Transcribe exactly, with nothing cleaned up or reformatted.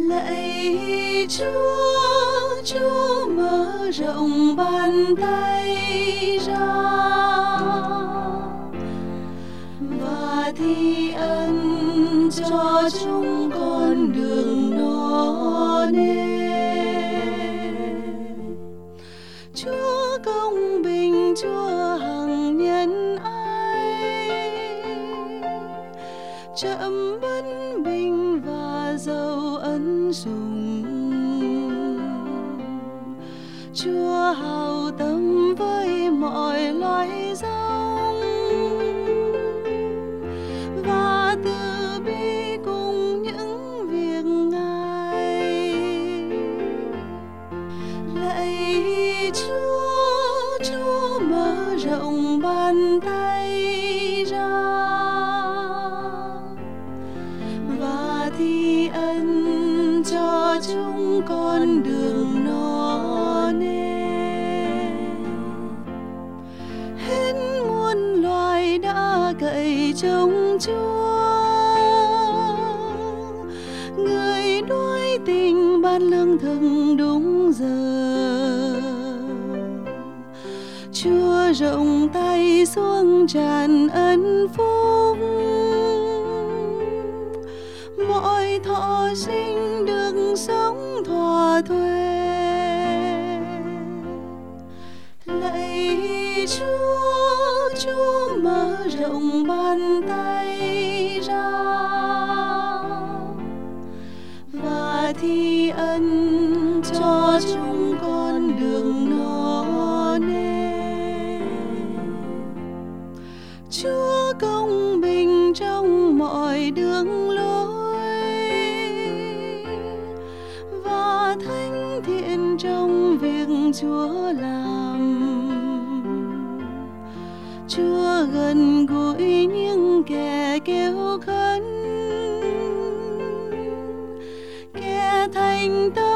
Lạy Chúa, Chúa mở rộng bàn tay ra và thi ân cho chúng con đường nó nên. Chúa công bình, Chúa hằng nhân ái, chậm bất bình và giàu ân sủng. Chúa hào tâm với mọi loài dòng và từ bi cùng những việc Ngài. Lạy Chúa, Chúa mở rộng bàn tay ra và thi ân cho chúng con đường nó nên. Hết muôn loài đã cậy trông Chúa, người đuối tình ban lương thực đúng giờ. Chúa rộng tay xuống tràn ân phúc, mọi thọ sinh được sống thỏa thuê. Lạy Chúa, Chúa mở rộng bàn tay ra và thi ân cho chúng con đường nó nên. Chúa công bình trong mọi đường lối và thánh thiện trong việc Chúa làm. Chúa gần gũi những kẻ kêu khấn, kẻ thành tâm